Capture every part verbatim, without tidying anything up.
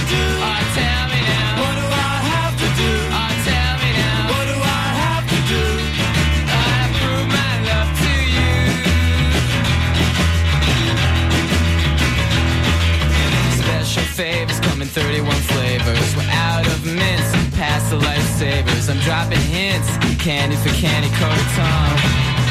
do? Oh, tell me now. What do I have to do? Oh, tell me now. What do I have to do? I prove my love to you. Special favors come in thirty-one flavors. We're out of mints, past the lifesavers. I'm dropping hints, candy for candy coated tongue.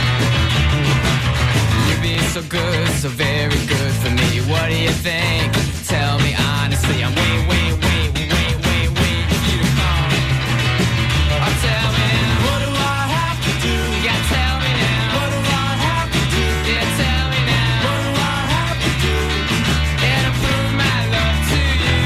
You're being so good, so very good for me. What do you think? Tell me honestly. I'm wait, wait, wait, wait, wait, wait for you to come. Oh, tell me now. What do I have to do? Yeah, tell me now. What do I have to do? Yeah, tell me now. What do I have to do? And I prove my love to you.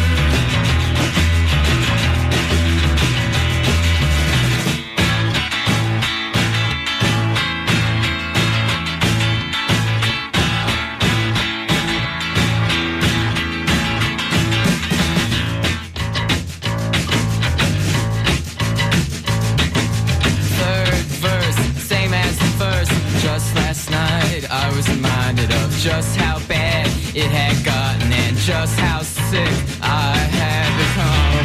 Third verse, same as the first. Just last night I was reminded of just how bad it had gotten and just how sick I had become.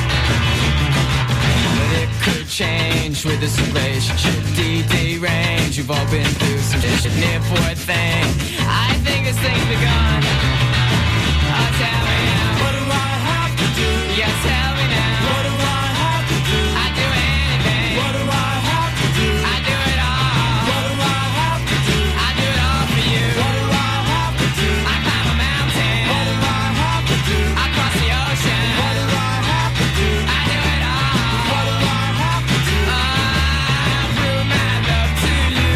But it could change with this relationship. D-D range, you've all been through some shit. Near for a thing, I think this thing's begun. Oh, tell me now. What do I have to do? Yeah, tell me now. What do I have to do? I'd do anything. What do I have to do? I'd do it all. What do I have to do? I'd do it all for you. What do I have to do? I'd climb a mountain. What do I have to do? I'd cross the ocean. What do I have to do? I'd do it all. What do I have to do? I'll prove my love to you.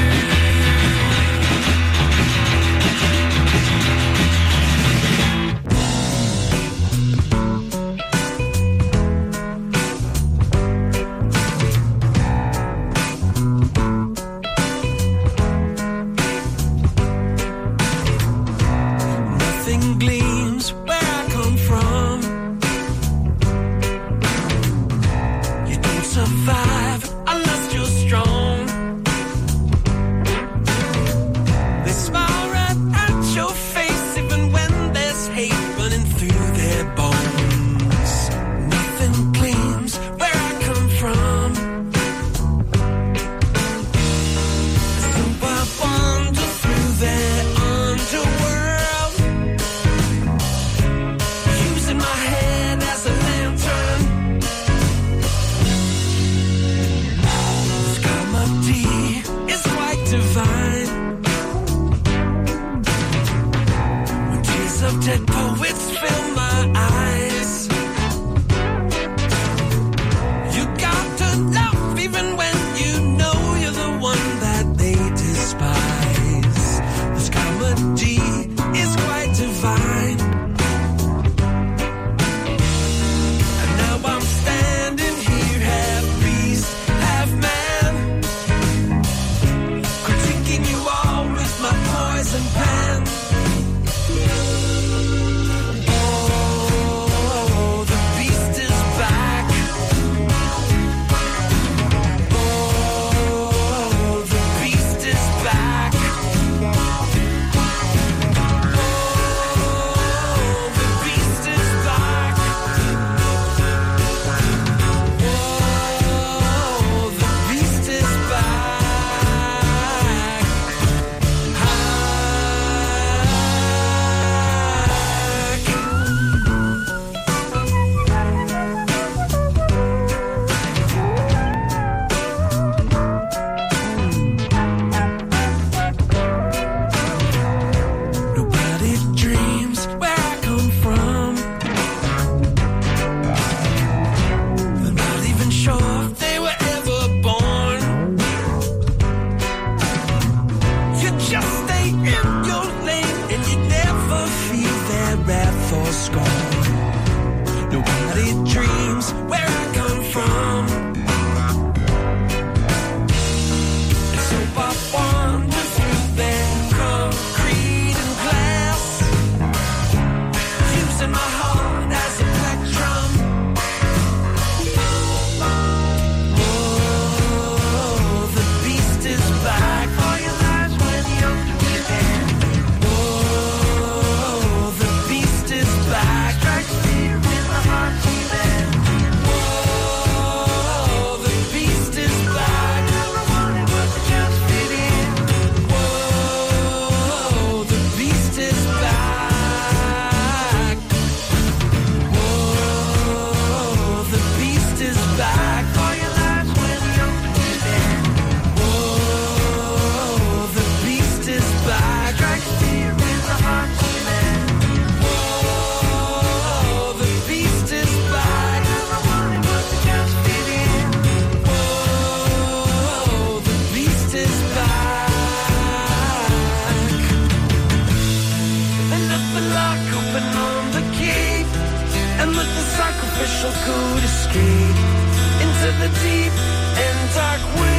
sacrificial good escape into the deep and dark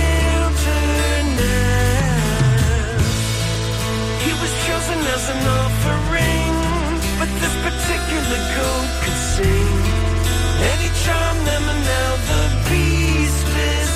wilderness. He was chosen as an offering, but this particular goat could sing, and he charmed them, and now the beast is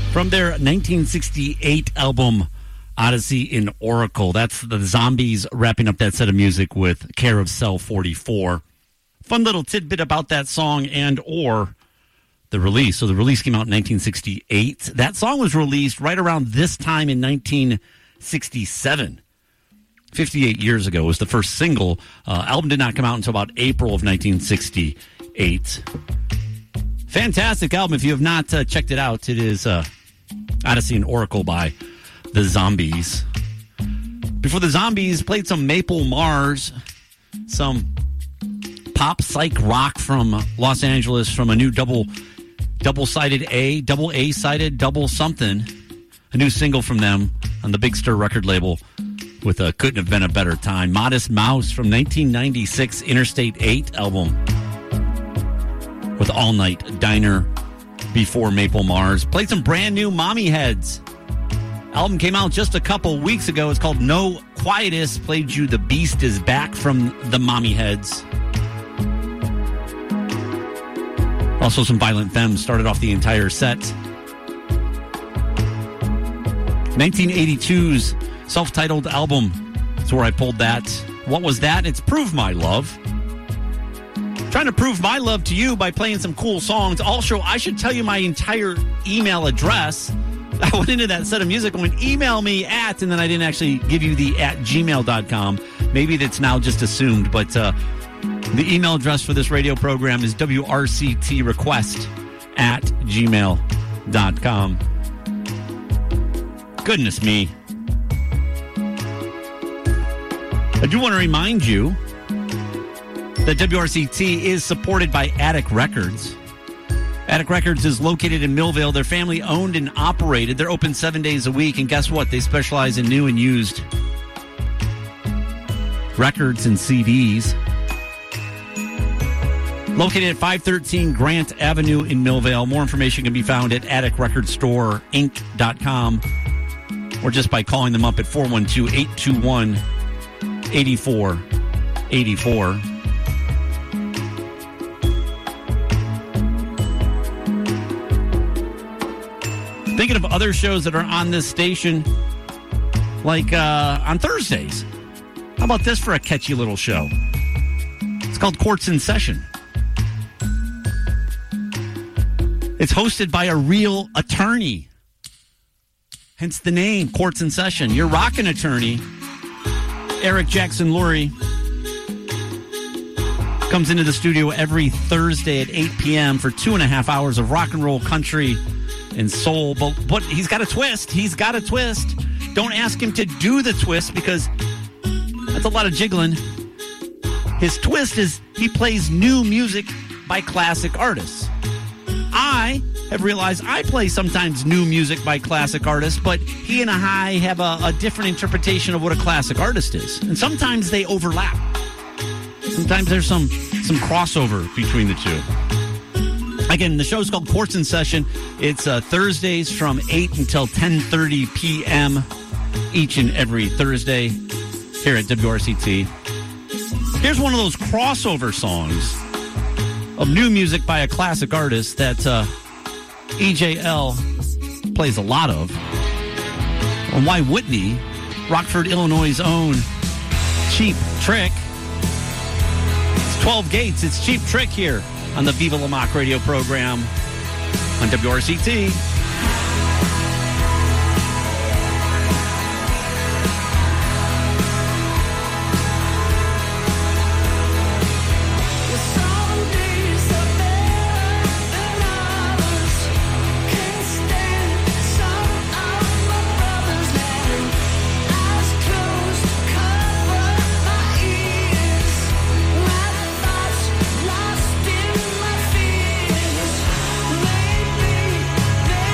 From their nineteen sixty-eight album, Odyssey in Oracle. That's the Zombies wrapping up that set of music with Care of Cell forty-four. Fun little tidbit about that song and or the release. So the release came out in nineteen sixty-eight. That song was released right around this time in nineteen sixty-seven. fifty-eight years ago was the first single. Uh, album did not come out until about April of nineteen sixty-eight. Fantastic album. If you have not uh, checked it out, it is uh, Odyssey in Oracle by the Zombies. Before the Zombies, played some Maple Mars, some pop psych rock from Los Angeles from a new double double-sided A, double A-sided, double something. A new single from them on the Big Stir record label with a Couldn't Have Been a Better Time. Modest Mouse from nineteen ninety-six Interstate eight album with All Night Diner before Maple Mars. Played some brand new Mommy Heads. Album came out just a couple weeks ago. It's called No Quietus. Played you The Beast Is Back from the Mommy Heads. Also some Violent Femmes started off the entire set. nineteen eighty-two's self-titled album. That's where I pulled that. What was that? It's Prove My Love. Trying to prove my love to you by playing some cool songs. Also, I should tell you my entire email address. I went into that set of music and went, email me at, and then I didn't actually give you the at gmail dot com. Maybe that's now just assumed, but uh, the email address for this radio program is W R C T request at gmail dot com. Goodness me. I do want to remind you that W R C T is supported by Attic Records. Attic Records is located in Millvale. They're family owned and operated. They're open seven days a week. And guess what? They specialize in new and used records and C Ds. Located at five thirteen Grant Avenue in Millvale. More information can be found at attic record store inc dot com or just by calling them up at four one two, eight two one, eight four eight four. Thinking of other shows that are on this station, like uh, on Thursdays. How about this for a catchy little show? It's called Courts in Session. It's hosted by a real attorney. Hence the name, Courts in Session. Your rockin' attorney, Eric Jackson Lurie, comes into the studio every Thursday at eight p.m. for two and a half hours of rock and roll, country, and soul. But, but he's got a twist. He's got a twist. Don't ask him to do the twist because that's a lot of jiggling. His twist is he plays new music by classic artists. I have realized I play sometimes new music by classic artists, but he and I have a, a different interpretation of what a classic artist is. And sometimes they overlap. Sometimes there's some, some crossover between the two. Again, the show's called Courts in Session. It's uh, Thursdays from eight until ten thirty p.m. each and every Thursday here at W R C T. Here's one of those crossover songs of new music by a classic artist that uh, E J L plays a lot of. And why wouldn't he? Rockford, Illinois' own Cheap Trick. It's twelve Gates. It's Cheap Trick here on the Viva La Mock radio program on W R C T. Lost in my fears, maybe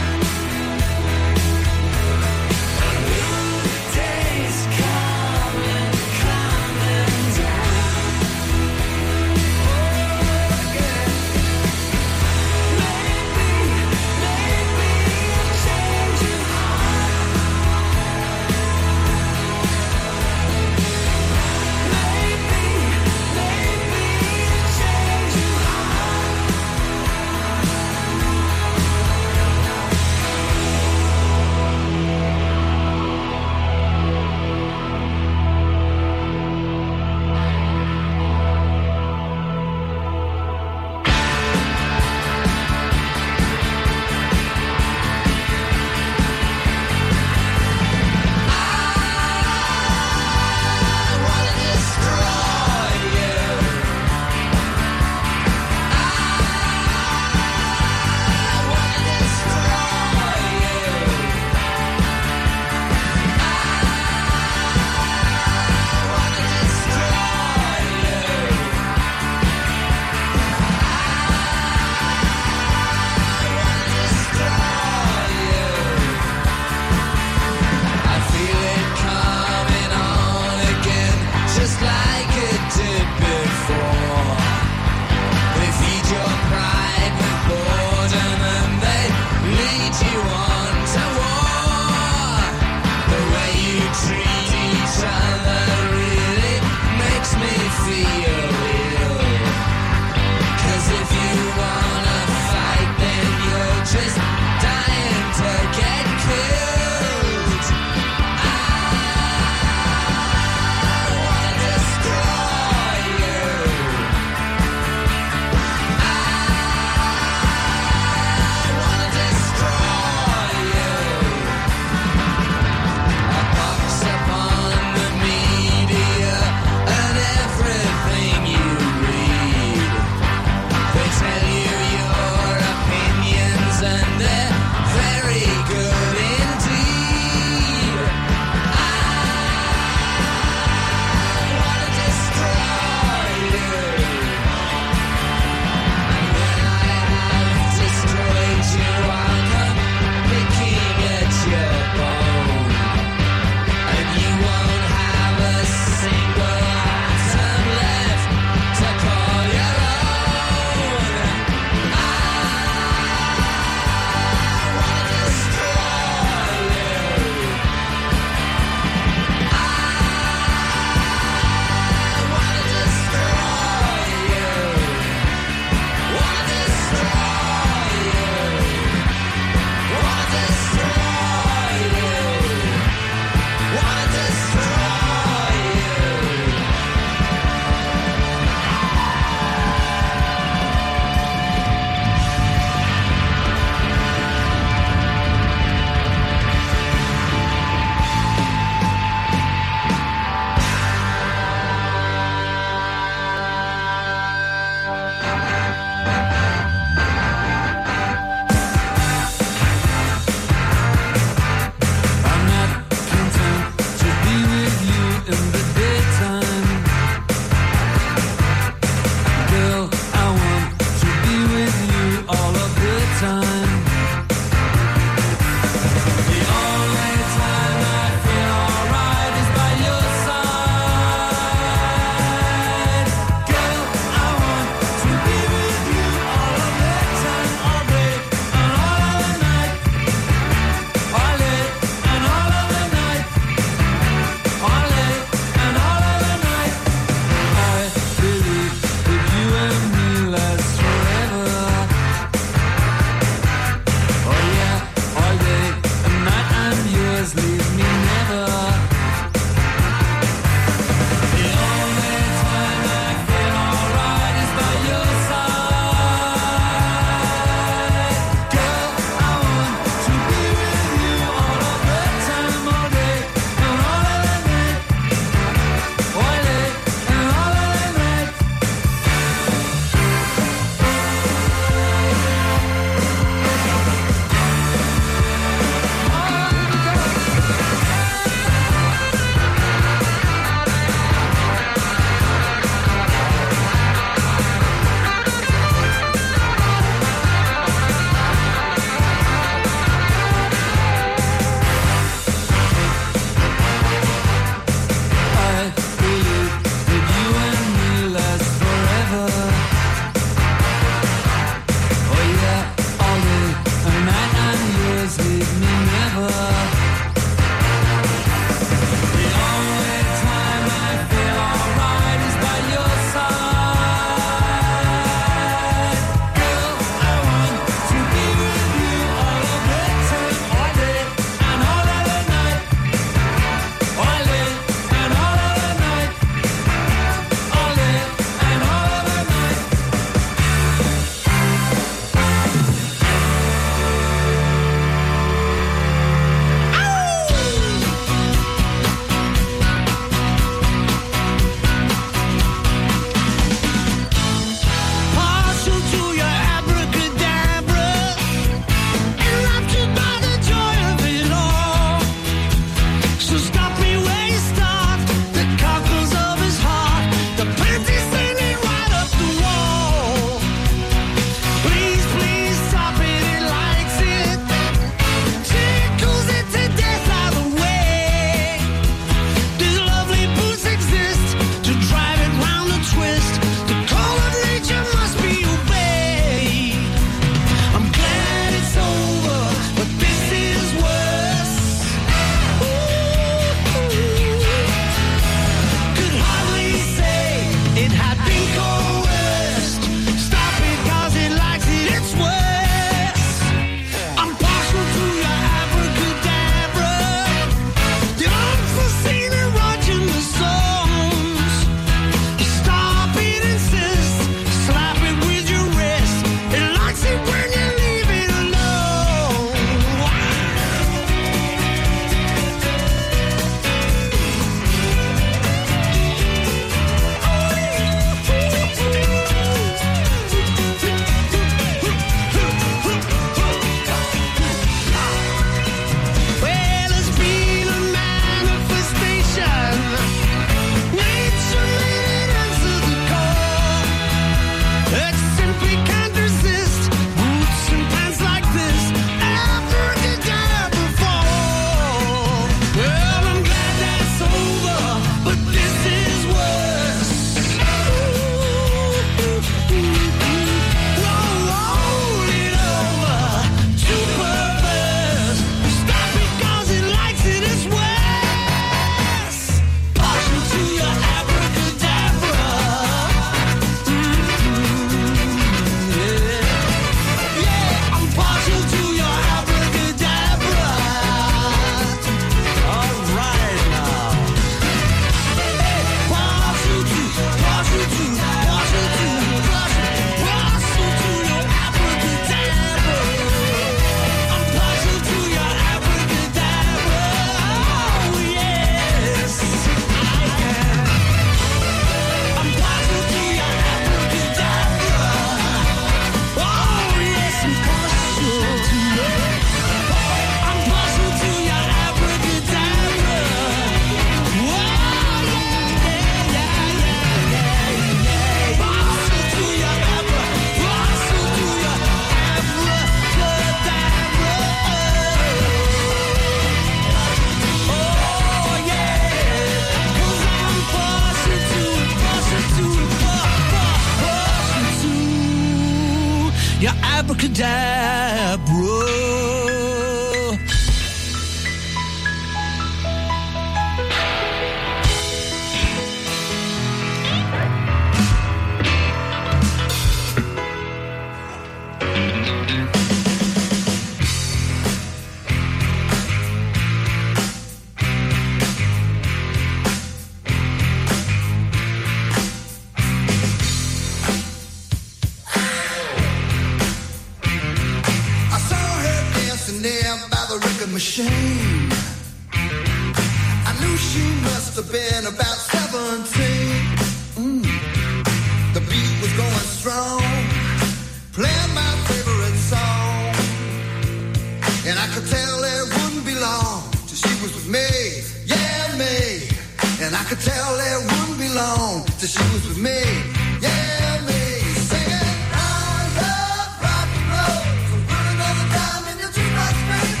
Machine. I knew she must have been about seventeen. Mm. The beat was going strong, playing my favorite song, and I could tell it wouldn't be long till she was with me, yeah me. And I could tell it wouldn't be long till she was with me, yeah me. Singing, I love rock and roll, so put another dime in your jukebox, baby.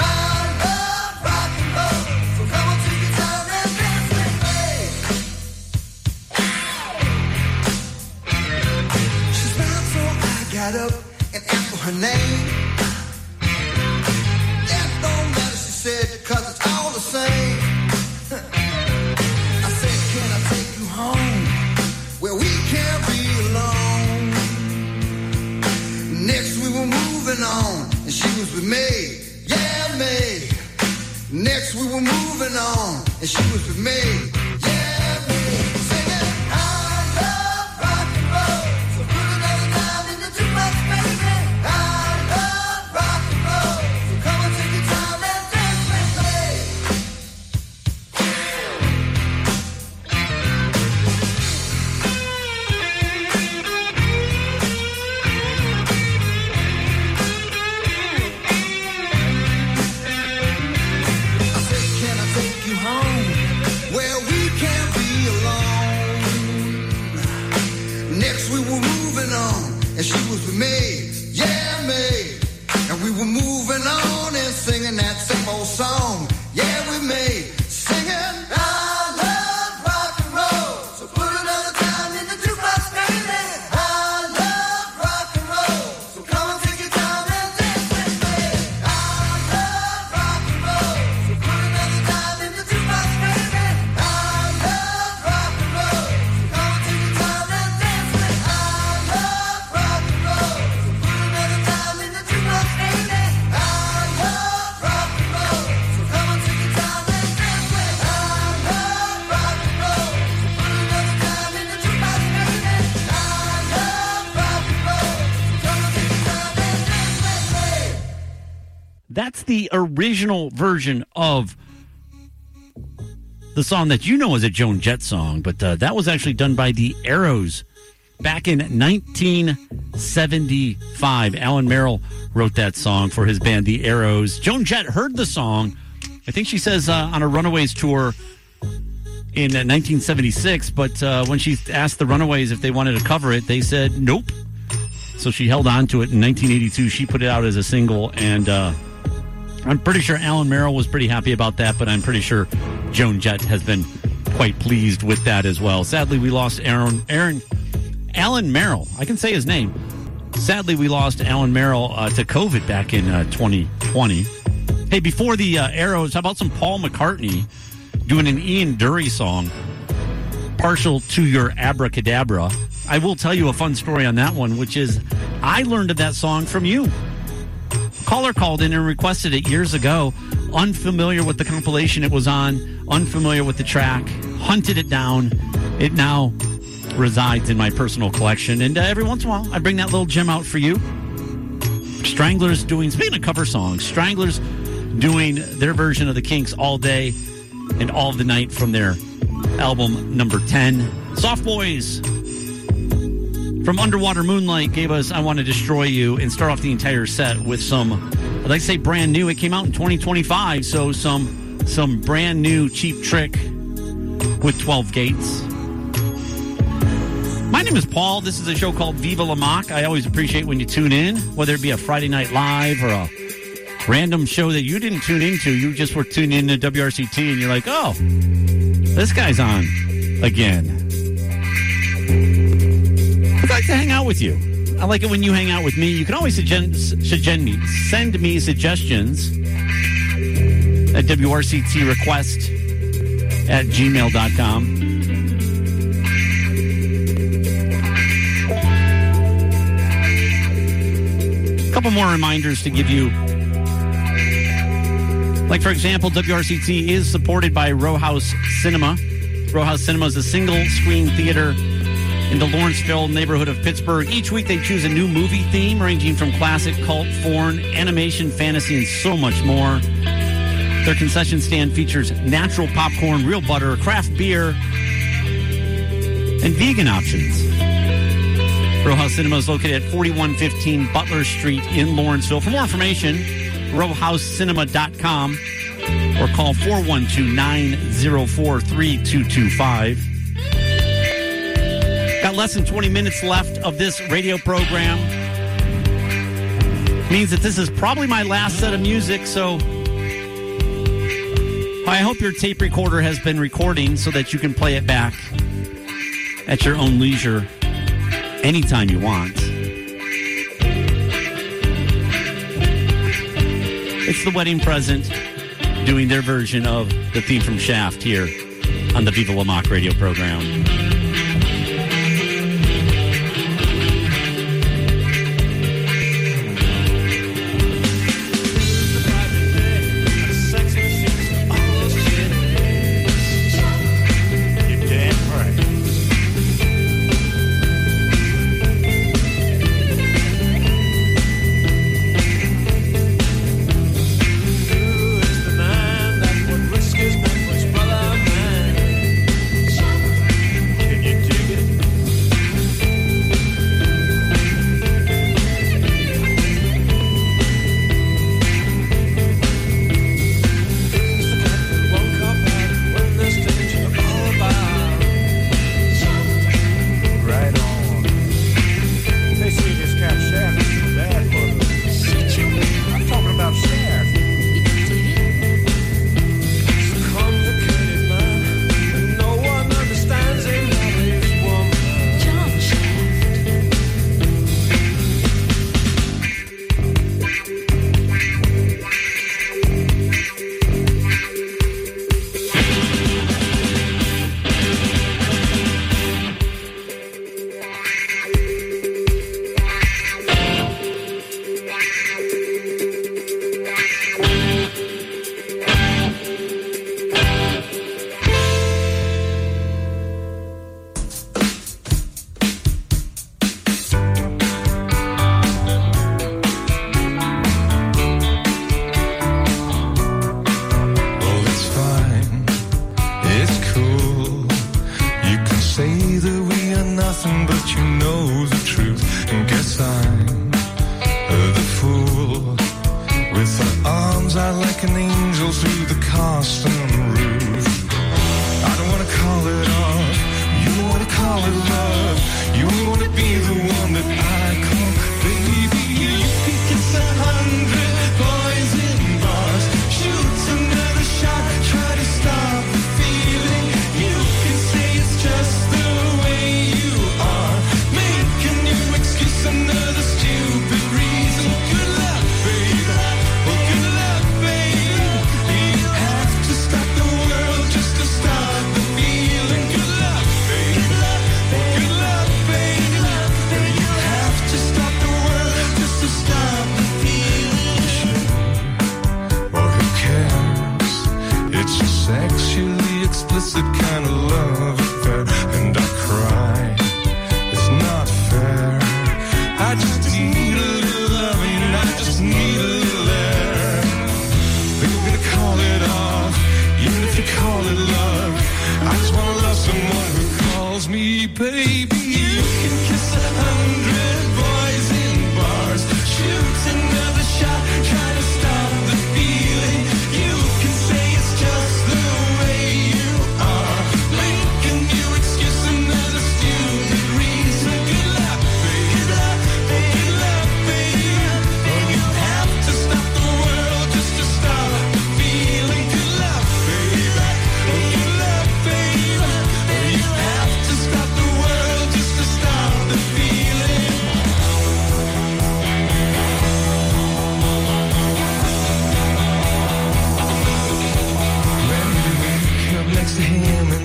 Got up and asked for her name. That don't matter, she said, cause it's all the same. I said, can I take you home where we can't be alone? Next we were moving on, and she was with me, yeah me. Next we were moving on, and she was with me, yeah me. Singing, I love rock and roll, so put another dime in the jukebox, baby. I love rock and roll, so come on, take your time and dance with me. I said, can I take you home where we can't be alone? Next we were moving on, and she was with me, yeah me. And we were moving on and singing that same old song, yeah with me. Singing, I love rock and roll, so put another time in the jukebox, baby. I love rock and roll, so come and take your time and dance with me. I love rock and roll, so put another time in the jukebox, baby. I love rock and roll, so come and take your time and dance with me. I love rock and roll, so put another time in the jukebox, baby. I love rock and roll, so come and take your time and dance with me. I love rock and roll, so put another time in the jukebox, baby. I love rock and roll, so come and take your time and dance with me. That's the original version of the song that you know as a Joan Jett song, but uh, that was actually done by the Arrows back in nineteen seventy-five. Alan Merrill wrote that song for his band, the Arrows. Joan Jett heard the song, I think she says, uh, on a Runaways tour in uh, nineteen seventy-six, but uh, when she asked the Runaways if they wanted to cover it, they said nope. So she held on to it. In nineteen eighty-two, she put it out as a single, and uh, I'm pretty sure Alan Merrill was pretty happy about that, but I'm pretty sure Joan Jett has been quite pleased with that as well. Sadly, we lost Aaron, Aaron Alan Merrill. I can say his name. Sadly, we lost Alan Merrill uh, to COVID back in uh, twenty twenty. Hey, before the uh, Arrows, how about some Paul McCartney doing an Ian Dury song, Partial to Your Abracadabra. I will tell you a fun story on that one, which is I learned of that song from you. Caller called in and requested it years ago, unfamiliar with the compilation it was on, unfamiliar with the track, hunted it down. It now resides in my personal collection, and uh, every once in a while I bring that little gem out for you. Stranglers doing, speaking of cover songs, Stranglers doing their version of the Kinks' All Day and All of the Night from their album number ten. Soft Boys from Underwater Moonlight gave us I Want to Destroy You, and start off the entire set with some, I'd like to say brand new. It came out in twenty twenty-five, so some some brand new Cheap Trick with twelve Gates. My name is Paul. This is a show called Viva La Mock. I always appreciate when you tune in, whether it be a Friday Night Live or a random show that you didn't tune into. You just were tuning in to W R C T and you're like, oh, this guy's on again. I'd like to hang out with you. I like it when you hang out with me. You can always suggest, suggest me, send me suggestions at W R C T request at gmail dot com. A couple more reminders to give you. Like, for example, W R C T is supported by Row House Cinema. Row House Cinema is a single-screen theater in the Lawrenceville neighborhood of Pittsburgh. Each week they choose a new movie theme ranging from classic, cult, foreign, animation, fantasy, and so much more. Their concession stand features natural popcorn, real butter, craft beer, and vegan options. Row House Cinema is located at forty-one fifteen Butler Street in Lawrenceville. For more information, row house cinema dot com or call four one two, nine zero four, three two two five. Got less than twenty minutes left of this radio program. Means that this is probably my last set of music, so I hope your tape recorder has been recording so that you can play it back at your own leisure anytime you want. It's the Wedding Present doing their version of the theme from Shaft here on the Viva La Mock radio program. Stop the world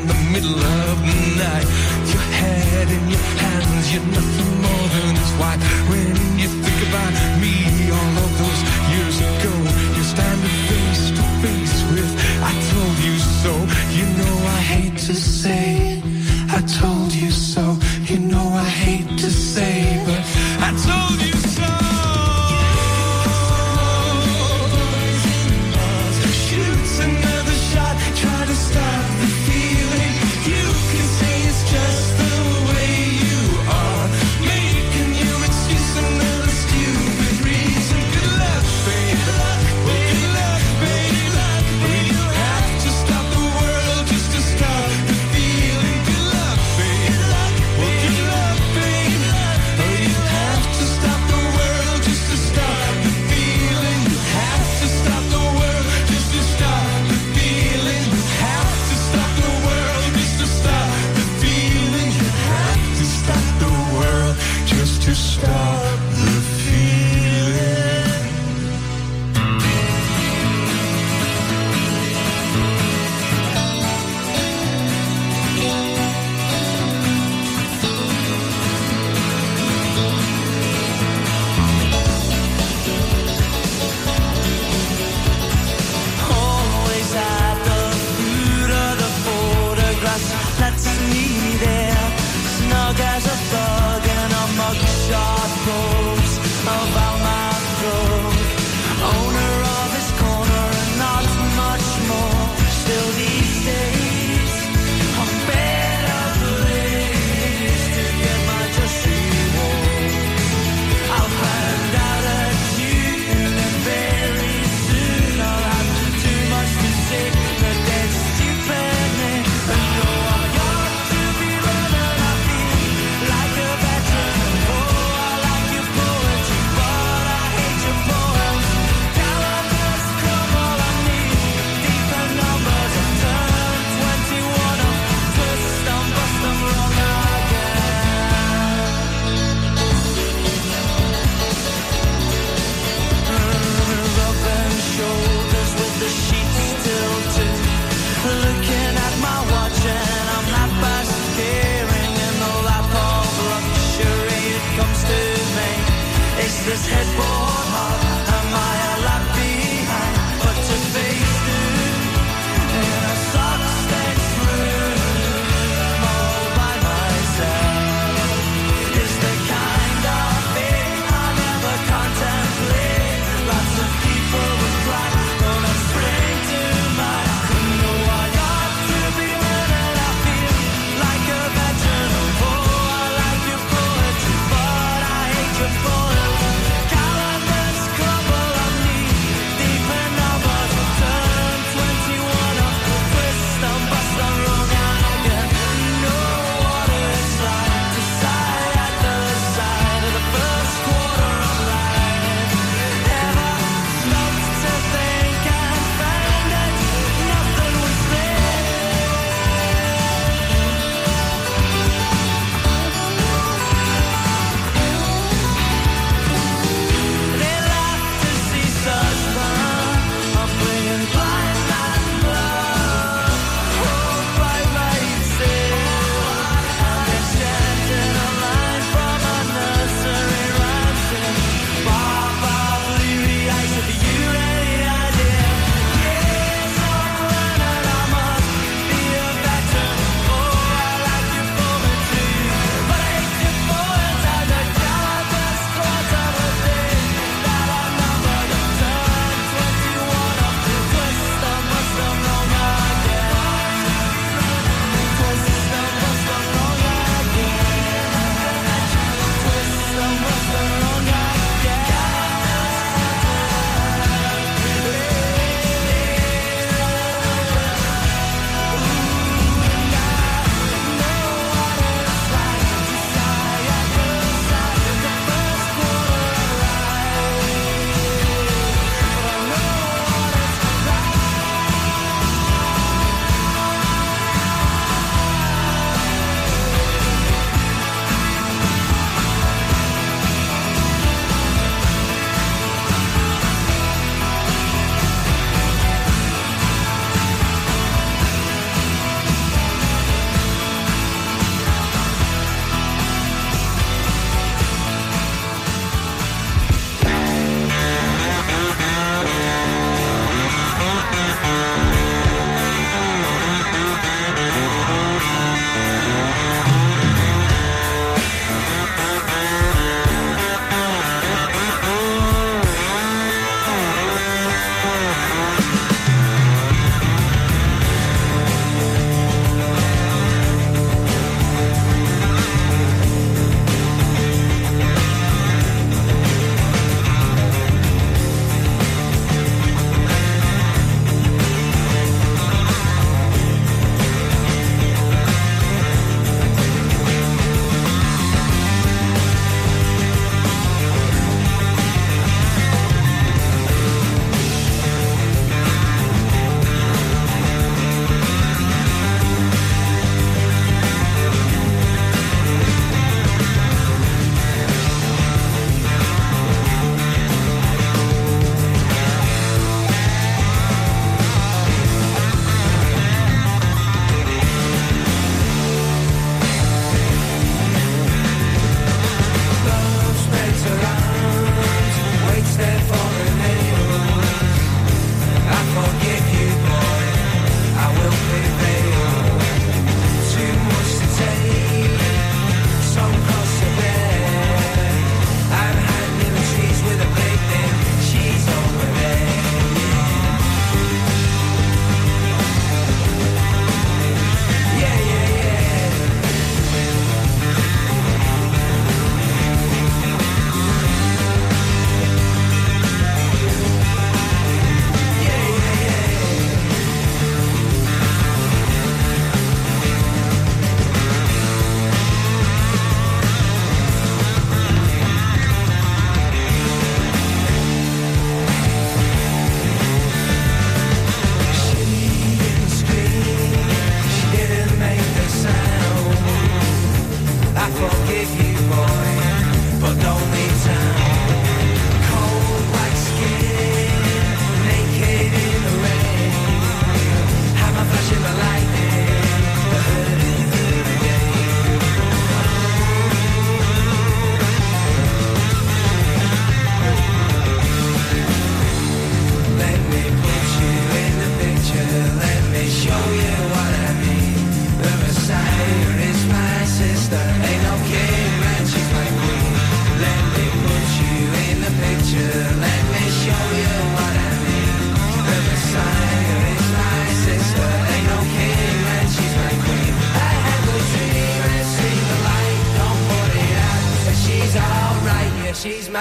the middle of the night. Your head in your hands, you're nothing more than this white. When you think about me all of those years ago, you're standing face to face with I told you so. You know I hate to say I told you so. You know I hate to say, but I told you so. Shoots another shot, try to stop the feeling. You can say it's just the way you are, making you excuses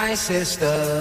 my sister.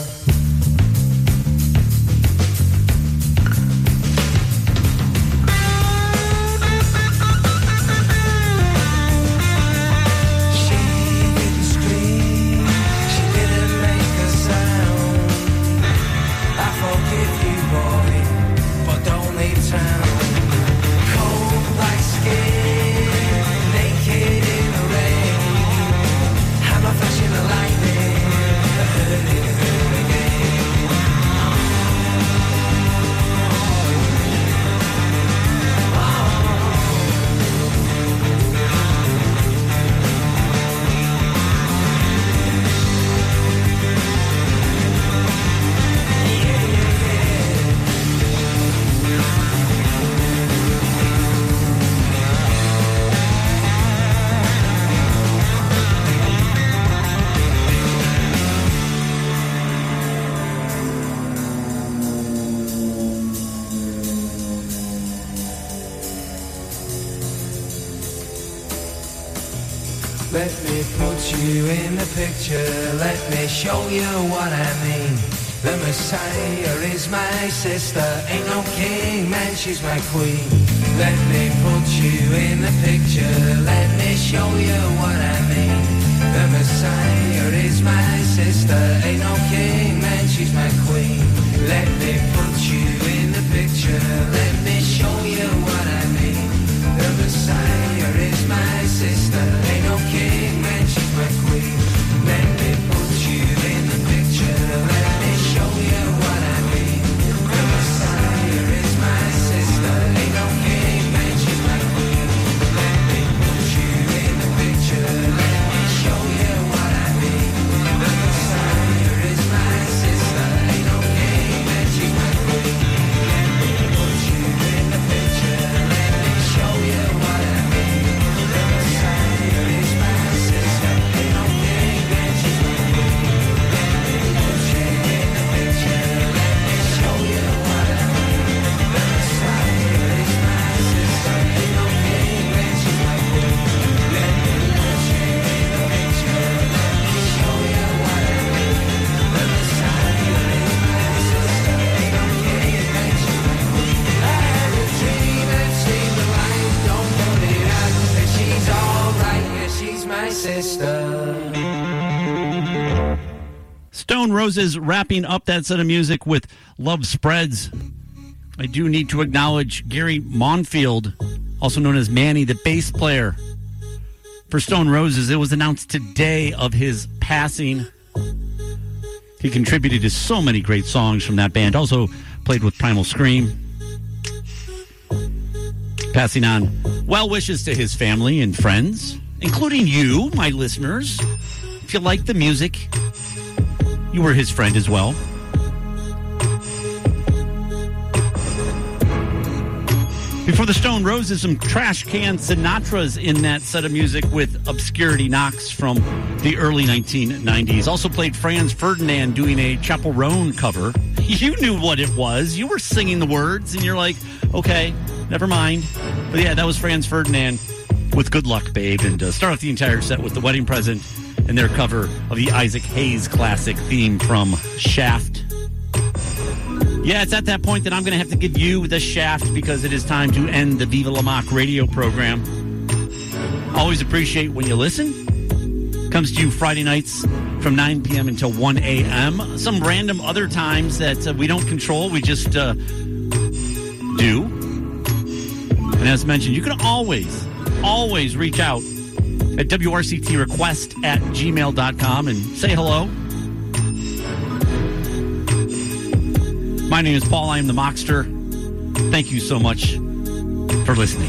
Let me put you in the picture, let me show you what I mean. The Messiah is my sister, ain't no king, man, she's my queen. Let me put you in the picture, let me show you what I mean. The Messiah is my sister, ain't no king, man, she's my queen. Let me put you in the picture, let me show you what I mean. The Messiah is my sister, ain't no king, man, she's my queen. Let me put you in the picture, let me show you what I mean. The Messiah is my sister, ain't no king, man, she's my queen. Let me put you in the picture, let me show you what I mean. The Messiah is my sister, ain't no king, man, she's my queen. Let me put you in the picture, let me show you what I mean. The Messiah is my sister, ain't no king, man, she's my queen. Let me put you in the picture, let me show you what I mean. The Messiah is my sister, ain't no king, man, she's my queen. Let me put you in the picture, let me show you what I mean. The Messiah is my sister, ain't no king, man, she's my queen. I had a dream and seen the light, don't put it out, and she's alright, yeah, she's my sister. Stone Roses wrapping up that set of music with Love Spreads. I do need to acknowledge Gary Monfield, also known as Manny, the bass player for Stone Roses. It was announced today of his passing. He contributed to so many great songs from that band. Also played with Primal Scream. Passing on well wishes to his family and friends, including you, my listeners. If you like the music, you were his friend as well. Before the Stone Roses, some Trash Can Sinatras in that set of music with Obscurity Knocks from the early nineteen nineties. Also played Franz Ferdinand doing a Chaperone cover. You knew what it was. You were singing the words, and you're like, okay, never mind. But yeah, that was Franz Ferdinand with Good Luck, Babe. And uh, start off the entire set with The Wedding Present and their cover of the Isaac Hayes classic theme from Shaft. Yeah, it's at that point that I'm going to have to give you the shaft because it is time to end the Viva La Mock radio program. Always appreciate when you listen. Comes to you Friday nights from nine p.m. until one a.m. Some random other times that uh, we don't control, we just uh, do. And as mentioned, you can always, always reach out at W R C T request at gmail dot com and say hello. My name is Paul. I am the Mockster. Thank you so much for listening.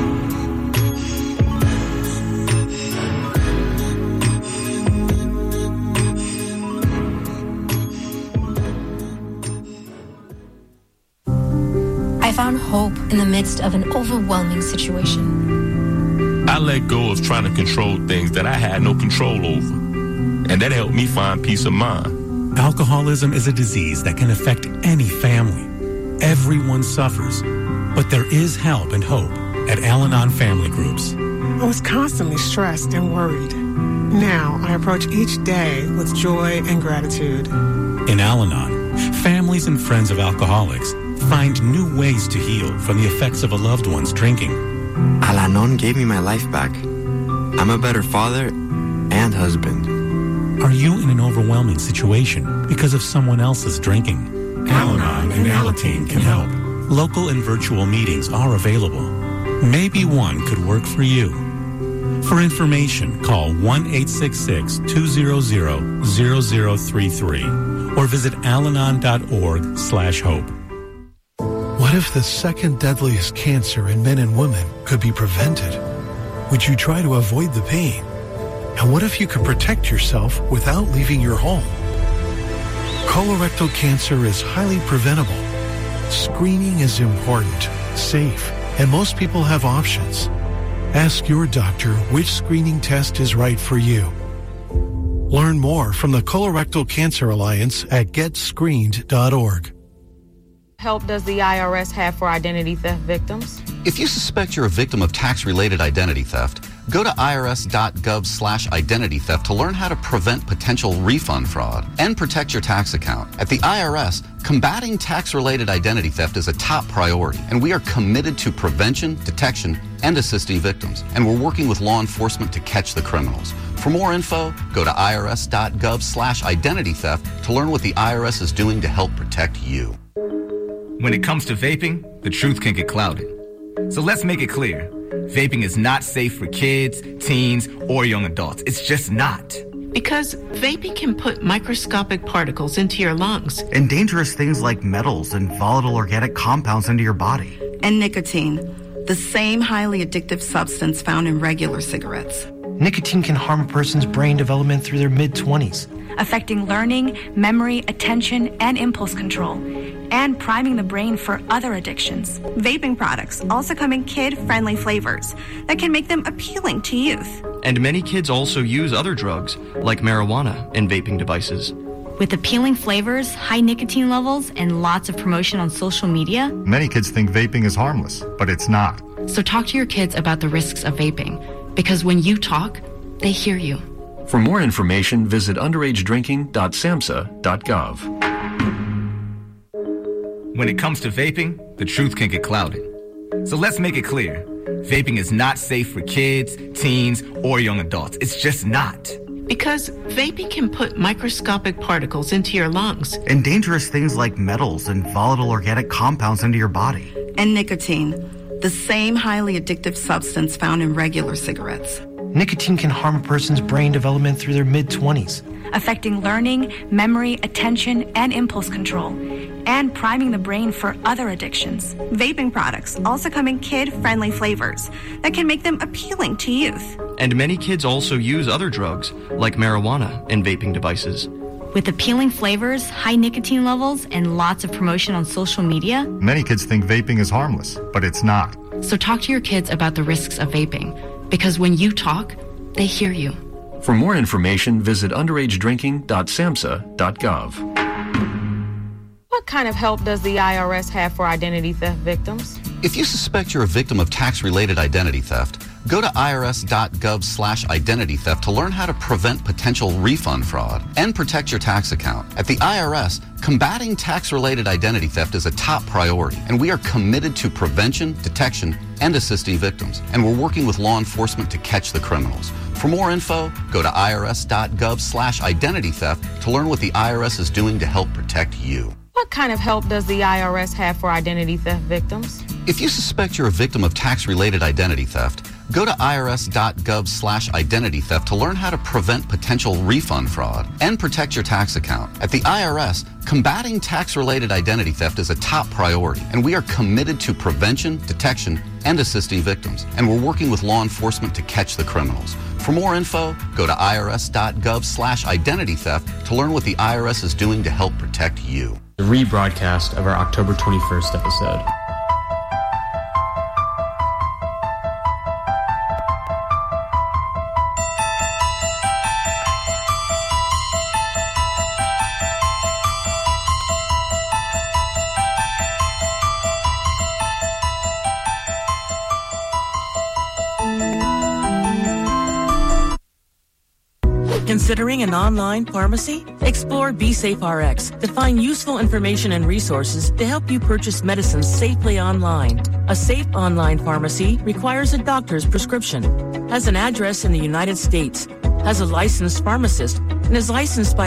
I found hope in the midst of an overwhelming situation. I let go of trying to control things that I had no control over, and that helped me find peace of mind. Alcoholism is a disease that can affect any family. Everyone suffers, but there is help and hope at Al-Anon Family Groups. I was constantly stressed and worried. Now, I approach each day with joy and gratitude. In Al-Anon, families and friends of alcoholics find new ways to heal from the effects of a loved one's drinking. Al-Anon gave me my life back. I'm a better father and husband. Are you in an overwhelming situation because of someone else's drinking? Al-Anon and Alateen can help. Local and virtual meetings are available. Maybe one could work for you. For information, call one eight six six, two zero zero, zero zero three three or visit alanon.org slash hope. What if the second deadliest cancer in men and women could be prevented? Would you try to avoid the pain? And what if you could protect yourself without leaving your home? Colorectal cancer is highly preventable. Screening is important, safe, and most people have options. Ask your doctor which screening test is right for you. Learn more from the Colorectal Cancer Alliance at get screened dot org. Help does the I R S have for identity theft victims? If you suspect you're a victim of tax-related identity theft, go to irs.gov slash identity theft to learn how to prevent potential refund fraud and protect your tax account. At the I R S, combating tax-related identity theft is a top priority, and we are committed to prevention, detection, and assisting victims. And we're working with law enforcement to catch the criminals. For more info, go to irs.gov slash identity theft to learn what the I R S is doing to help protect you. When it comes to vaping, the truth can get clouded. So let's make it clear. Vaping is not safe for kids, teens, or young adults. It's just not. Because vaping can put microscopic particles into your lungs. And dangerous things like metals and volatile organic compounds into your body. And nicotine, the same highly addictive substance found in regular cigarettes. Nicotine can harm a person's brain development through their mid-twenties. Affecting learning, memory, attention, and impulse control, and priming the brain for other addictions. Vaping products also come in kid-friendly flavors that can make them appealing to youth. And many kids also use other drugs, like marijuana, in vaping devices. With appealing flavors, high nicotine levels, and lots of promotion on social media, many kids think vaping is harmless, but it's not. So talk to your kids about the risks of vaping, because when you talk, they hear you. For more information, visit underage drinking dot samhsa dot gov. When it comes to vaping, the truth can get clouded. So let's make it clear. Vaping is not safe for kids, teens, or young adults. It's just not. Because vaping can put microscopic particles into your lungs. And dangerous things like metals and volatile organic compounds into your body. And nicotine, the same highly addictive substance found in regular cigarettes. Nicotine can harm a person's brain development through their mid-twenties. Affecting learning, memory, attention, and impulse control, and priming the brain for other addictions. Vaping products also come in kid-friendly flavors that can make them appealing to youth. And many kids also use other drugs, like marijuana, in vaping devices. With appealing flavors, high nicotine levels, and lots of promotion on social media, many kids think vaping is harmless, but it's not. So talk to your kids about the risks of vaping, because when you talk, they hear you. For more information, visit underage drinking dot samhsa dot gov. What kind of help does the I R S have for identity theft victims? If you suspect you're a victim of tax-related identity theft, go to irs.gov slash identity theft to learn how to prevent potential refund fraud and protect your tax account. At the I R S, combating tax-related identity theft is a top priority, and we are committed to prevention, detection, and assisting victims. And we're working with law enforcement to catch the criminals. For more info, go to irs.gov slash identity theft to learn what the I R S is doing to help protect you. What kind of help does the I R S have for identity theft victims? If you suspect you're a victim of tax-related identity theft, go to irs.gov slash identity theft to learn how to prevent potential refund fraud and protect your tax account. At the I R S, combating tax-related identity theft is a top priority, and we are committed to prevention, detection, and assisting victims. And we're working with law enforcement to catch the criminals. For more info, go to irs.gov slash identity theft to learn what the I R S is doing to help protect you. The rebroadcast of our October twenty-first episode. Considering an online pharmacy? Explore BeSafeRx to find useful information and resources to help you purchase medicines safely online. A safe online pharmacy requires a doctor's prescription, has an address in the United States, has a licensed pharmacist, and is licensed by